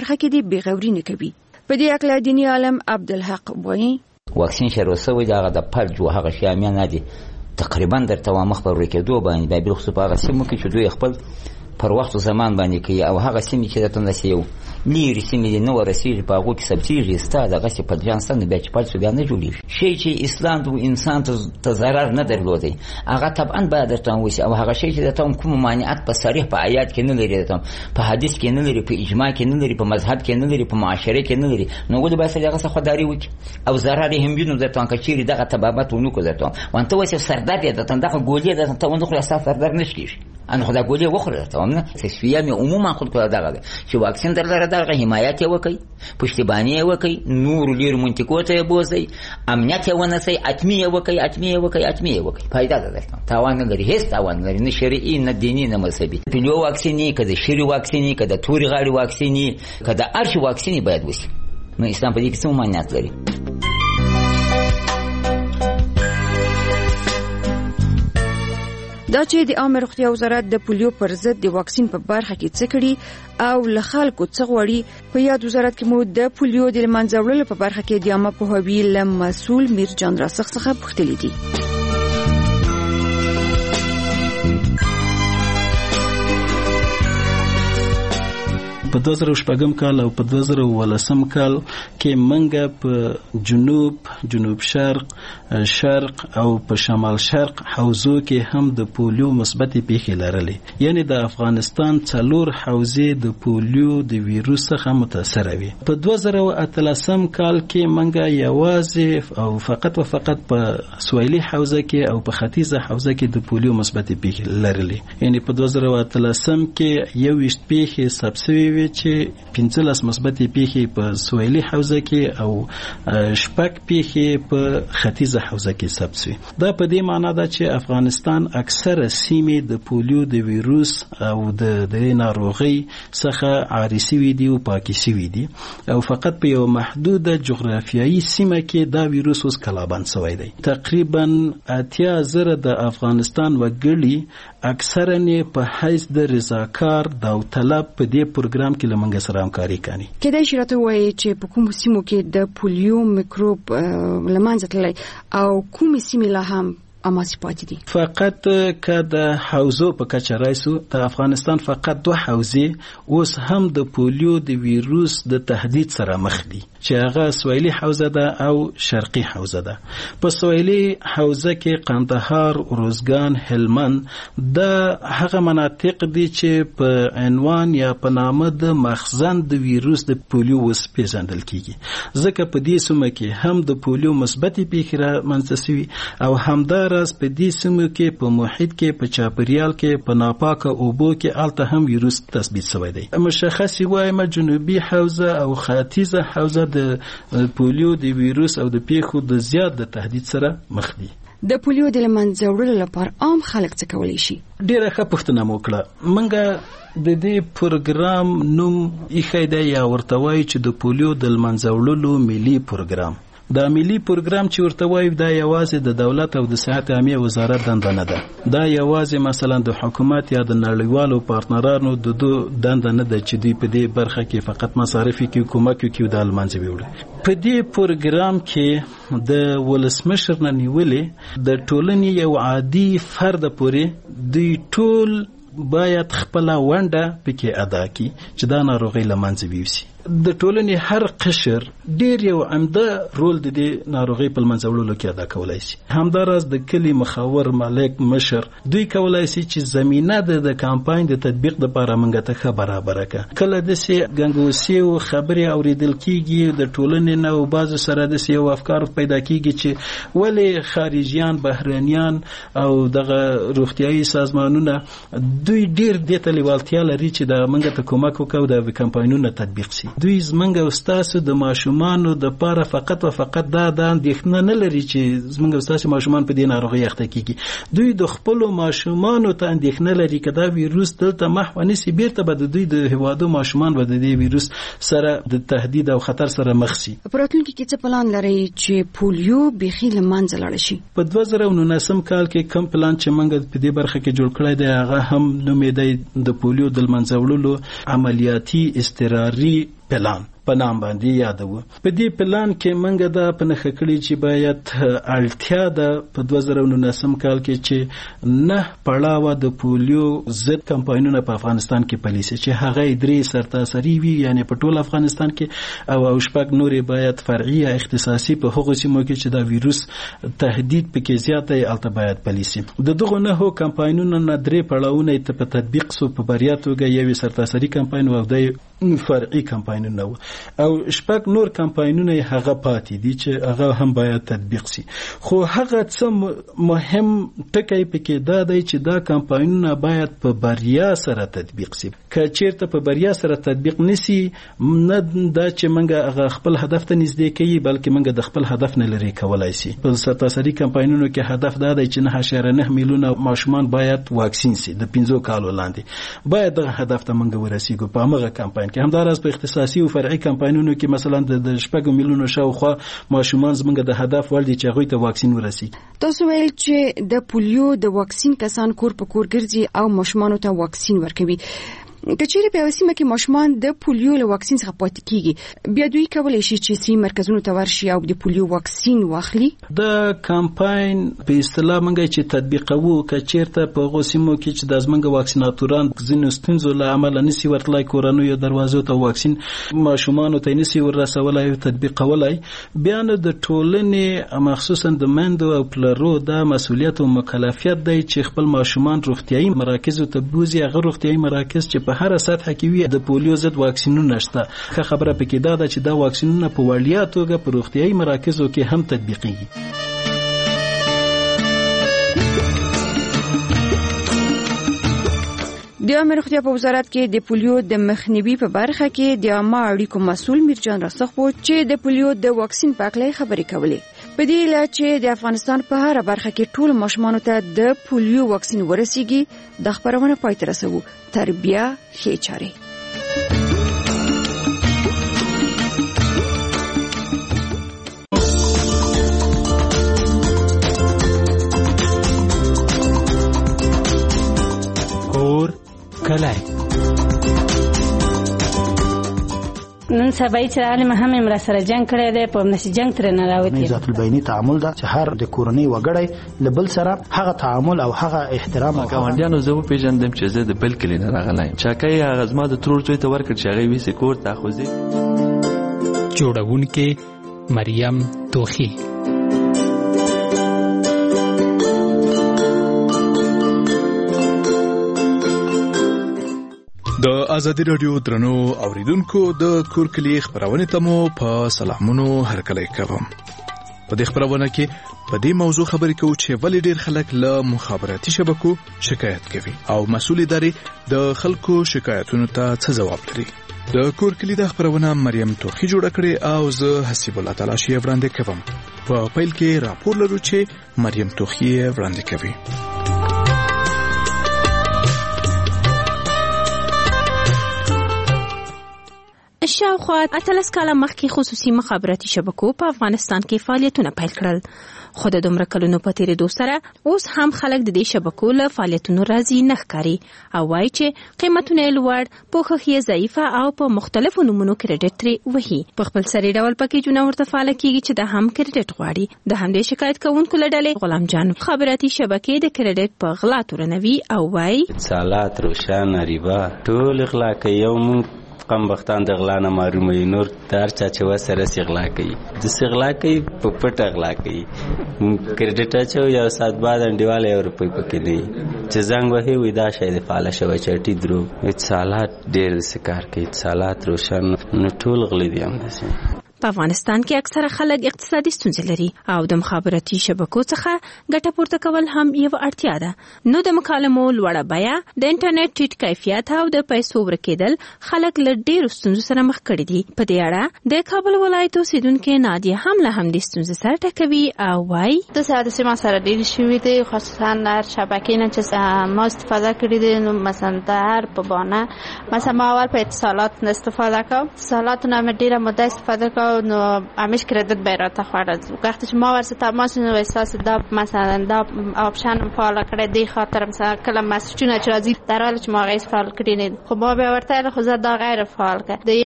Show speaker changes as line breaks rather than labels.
برخه کې دی بغوري نه کوي. په دې اړه دیني عالم عبدالحق وایي
واکسین شروع شوی دا د فرج او هغه شیان نه دي تقریبا درته مخ پر ورکېدو باندې د بل خصوص په هغه سیمو کې چې دوی خپل پر وخت او زمان باندې کوي او هغه سیمې چې دته نسیو لیري سیمې نو ورسیږي په هغه کې سبسیډي ستاد هغه چې په ځانستان بیا چې پاتې بیا نه جوړیږي شي چې اسلام د انسان ته ضرر نه درلودي هغه طبعا باید درته وشي او هغه شي چې دته کوم مانعات په صریح په آیات کې نه لري دته په حدیث کې نه لري په اجماع کې نه لري په مذهب کې نه لري په معاشره کې نه لري نو ګل به سره هغه څه خداري وکي او ضرر هم بینو دته ان کچيري دغه تبابت ونو کو دته وانت وسه سردار دته دغه ګولې دته ونه خو اساس سردار نشکیږي ان خدا ګولې وخوره ته ومنه تشفیه می عموما خود کړه دغه چې واکسین دغه حمایت وکي پشتیبانی وکي نور لیر منطقو ته بوزي امنیت ونسي اتمیه وکي فائدہ ده تاوان نه لري هیڅ تاوان نه لري نه شرعي نه دیني نه مذهبي پلیو واکسینی کده شری واکسینی کده توري غاړي واکسینی کده ارشي واکسینی باید وشي نو اسلام په دې کې څه مانعات لري.
دا چې د عامه روغتیا وزارت د پولیو پر ضد د واکسین په برخه کې څه کړي او له خلکو څه غواړي په یاد وزارت کې مو د پولیو د منځه وړلو په برخه کې د عامه پوهاوي له مسؤل میرجان راسخ څخه پوښتنې دي.
په 2014 کال او په 2018 کال کې منګه په جنوب شرق او په شمال شرق حوزو کې هم د پولیو مثبت پیښې لرلې یعنی د افغانستان 4 حوزې د پولیو د ویروس څخه متاثر وي. په 2013 کال کې منګه یوازې او فقط په سویلي حوزه کې او په ختیځه حوزه کې د پولیو مثبت پیښې لرلې یعنی په 2013 کې 21 پیښې ثبت چې 15 مثبت پیښې په سویلي حوزه کې او شپږ پیښې په ختیځه حوزه کې ثبت شوي. دا په دې معنی ده چې افغانستان اکثره سیمې د پولیو د ویروس او د ناروغۍ څخه عاري شوي دي او پاکي شوي دي او فقط په یو محدوده جغرافیایي سیمه کې دا ویروس اوس کلابند شوی دی. تقریبا 80,000 د افغانستان وګړي اکثرا په حیث د رضاکار داوطلب په دې پروګرام کې لمنګ سره همکاري کوي.
کله چې راته وایي چې په کوم سیمو کې د پولیو میکروب لمانځه تللی او کوم سیمې لا هم اماسي پاتې دي.
فقط که د حوزو په کچه رایسو د افغانستان فقط 2 حوزې اوس هم د پولیو د ویروس د تهدید سره مخ دي چې هغه سویلي حوزه ده او شرقي حوزه ده. په سویلي حوزه کې قندهار، روزګان، هلمند د هغه مناطق دي چې په عنوان یا په نامه د مخزن د ویروس د پولیو وس پیژندل کیږي ځکه په دې سیمه کې هم د پولیو مثبت پیښې رامنځته شوي او همداراز په دې سیمه کې په محیط کې په چاپیریال کې په ناپاکه اوبو کې الته هم ویروس تثبیت شوی دی. مشخص وایم جنوبي حوزه او ختیځه حوزه د پولیو د ویروس او د پیښو د زیات د تهدید سره مخ دي.
د پولیو د منځه وړلو لپاره عام خلک څه کولی شي؟
ډیره ښه پوښتنه مو وکړه. منګه د دې پروګرام نوم ایښی دی یا ورته وایي چې د پولیو د منځه وړلو ملي پروګرام. دا ملي پروګرام چې ورته وایي دا یوازې د دولت او د صحت عامه وزارت دنده نه ده. دا یوازې مثلا د حکومت یا د نړیوالو پارتنرانو د دنده نه ده چې دوی په دې برخه کې فقط مصارف کوي، کومک کوي د المنځ ویوړي. په دې پروګرام کې د ولسمشر نه نیولې د ټولنې یو عادي فرد پورې دوی ټول باید خپل ونده پکې ادا کړي چې دا ناروغي لمنځه ویوسي. د ټولنې هر قشر ډیر یو عمده رول د دې ناروغي په منځه وړلو کې ادا کولای شي. همداراز د کلی مخاور مالک مشر دوی کولای شي چې زمينه د کمپاین د تطبیق لپاره منګه ته برابر کړي. کله د سي غنګوسی او خبري اوریدل کیږي د ټولنې نه او بعض سره د سي افکار پیدا کیږي چې ولی خارجيان بهرانيان او دغه روغتيایي سازمانونه دوی ډیر د تلیوالتیا لري چې د منګه ته کومک وکړي د کمپاینونو تطبیق شي. دوی زمنګ او ستاسو د ماشومان د پاره فقط دا اندېښنه نه لري چې زمنګ او ستاسو ماشومان په دې ناروغي اخته کیږي. دوی د خپل ماشومان ته اندېښنه لري چې دا ویروس دلته محو نسی بیرته به دوی د هوادو ماشومان به د دې ویروس سره د تهدید او خطر سره مخ شي.
په راتلونکي کې څه پلان لري چې پولیو بخي لمنځه لاړ شي؟
په 2019 کال کې کوم پلان چې موږ په دې برخه کې جوړ کړی دی هغه هم نومې دی د پولیو د لمنځه وړلو عملیاتي اضطراري پلان په نام باندې یادو. په دې پلان کې منګه دا په نخښه کړی چې باید اړتیا ده په 2019 کال کې چې 9 پړاوه د پولیو ضد کمپاینونه په افغانستان کې پلي شي چې هغه 3 سرتاسري وي، یعنی په ټول افغانستان کې، او شپږ نورې باید فرعي یا اختصاصي په هغو سیمو کې چې دا ویروس تهدید پکې زیات دی الته باید پلي شي. د دغه 9 کمپاینونو نه 3 پړاوونه په تطبیق سو په بریا توګه، یو سرتاسري کمپاین او د فرعي کمپاینونه او شپږ نور کمپاینونه هغه پاتې دي چې هغه هم باید تطبیق شي. خو هغه څه مهم ټکی پکې دا دی چې دا کمپاینونه باید په بریا سره تطبیق شي. که چیرته په بریا سره تطبیق نشي، نه دا چې منګه هغه خپل هدف ته نږدې کوي، بلکې منګه د خپل هدف نه لري کولای شي. په سرتاسري کمپاینونو کې هدف دا دی چې 9.9 میلیونه ماشومان باید واکسین شي د 15 کالو لاندې. باید دغه هدف ته منګه ورسیږو په هغه کمپاین کې. همداراز په اختصاصي او فرعي کمپاینونو کې مثلا د 6 میلیونو شاوخوا ماشومان زمونږ د هدف ول دي چې هغوی ته واکسین ورسي.
تاسو ویل چې د پولیو د واکسین کسان کور په کور ګرځي او ماشومانو ته واکسین ورکوي. کچېرې په وسیمه کې ماشومان د پولیو له واکسین څخه پاتې کیږي، بیا دوی کولای شي چې سي مرکزونو ته ورشي او د پولیو واکسین واخلي. د کمپاین په اصطلاح منګه چې تطبیقوو، کچېرته په غوسیمو کې چې د زمنګ واکسیناتوران ځینو ستونزو له امله نسی ورتلای کورانو یا دروازو ته واکسین ماشومان ته نسی ورسولای او تطبیقولای، بیا نو د ټولنې مخصوصا د مندو او پلرو د مسؤلیت او مکلفیت دی چې خپل ماشومان روغتيایي مراکز ته بوزي. هغه روغتيایي مراکز چې په هر سطح کې وي د پولیو ضد واکسینونه نشته. خبره پکې دا ده چې دا واکسینونه په وړیا توګه په روغتيایي مراکزو کې هم تطبیقيږي. د عامه روغتیا په وزارت کې د پولیو د مخنیوي په برخه کې د عامه اړیکو مسؤل میرجان راسخ وو چې د پولیو د واکسین په اړه خبرې کولې. په دې لاره چې د افغانستان په هر برخه کې ټول ماشومانو ته د پولیو واکسین ورسیږي، د خبرونه پای ته رسوو. تربیه ښې چارې.
کور کلای
نن سبا چې عالم هم امر سره جنگ کړی دی، په نشي جنگ تر نه راوتی.
ذات البینی تعامل دا چې هر د کورنۍ وګړی لبل سره هغه تعامل او هغه احترام او
ګاونډیانو زه پیژندم چې زه د بل کلی نه راغلایم. چاکای هغه زما د ترور څوی ته ورکړ چې هغه ویسه کور ته خوځي.
جوړونکې مریم توخی.
د ازادي رادیو درنو اوریدونکو د کورکلی خبرونه ته مو په سلامونو هرکلی کوم. په دې خبرونه کې په دې موضوع خبرې کوو چې ولې ډېر خلک له مخابراتي شبکو شکایت کوي او مسؤل ادارې د خلکو شکایتونو ته څه ځواب لري. د کورکلی د خبرونه مریم توخی جوړ کړي او زه حسیب الله تعالی شی وړاندې کوم. په پیل کې راپور لرو چې مریم توخی وړاندې کوي.
شاوخوا 18 کاله مخکې خصوصي مخابراتي شبکو په افغانستان کې فعالیتونه پیل کړل، خو د دومره کلونو په تیریدو سره اوس هم خلک د دې شبکو له فعالیتونو راضي نه ښکاري او وایي چې قیمتونه یې لوړ، پوښښ یې ضعیفه او په مختلفو نومونو کریډټ ترې وهي. په خپل سري ډول پکیجونه ورته فعاله کیږي چې د هم کریډټ غواړي. د همدې شکایت کوونکو له ډلې غلام جان مخابراتي شبکې د کریډټ په غلا تورنوي او وایي
اتصالات، روشن، ریبا ټول غلا کوي. یو قم بختان د غلا نه معلومه نور دار چا چې وسره سغلا کوي، د سغلا کوي په پټه غلا کوي. کریډټ اچو یو سات بعد انډیواله یو روپۍ پکې دی چې زنګ وهي وې دا شی د فعال شوی چټي درو. اتصالات ډېر سکار کوي، اتصالات، روشن، نو ټول غلي دي هم داسې.
په افغانستان کې اکثره خلک اقتصادي ستونزې لري او د مخابراتي شبکو څخه ګټه پورته کول هم یو اړتیا ده. نو د مکالمو لوړه بیه، د انټرنیټ ټیټ کیفیت او د پیسو ورکېدل خلک له ډېرو ستونزو سره مخ کړي دي. په دې اړه د کابل ولایت اوسیدونکې نادیه هم له همدې ستونزې سره ټکوي او وایي
د ساده ما سره ډېر شوي دي، خصوصا هر شبکې نه چې ما استفاده کړې دي. نو مثلا د هر په بانه مثلا ما اول په اتصالات نه استفاده کوم، اتصالات نه مې ډېره موده استفاده کوم. نو همیش کردیت برات خورد وقتی که ما ورس تماس نو احساس داب مثلا داب آپشن فعال کرده دی خاطر مثلا کلم مسجون اجازی در حالی که ما غیر فعال کردیم خب ما به ورته خود دا غیر فعال کرد.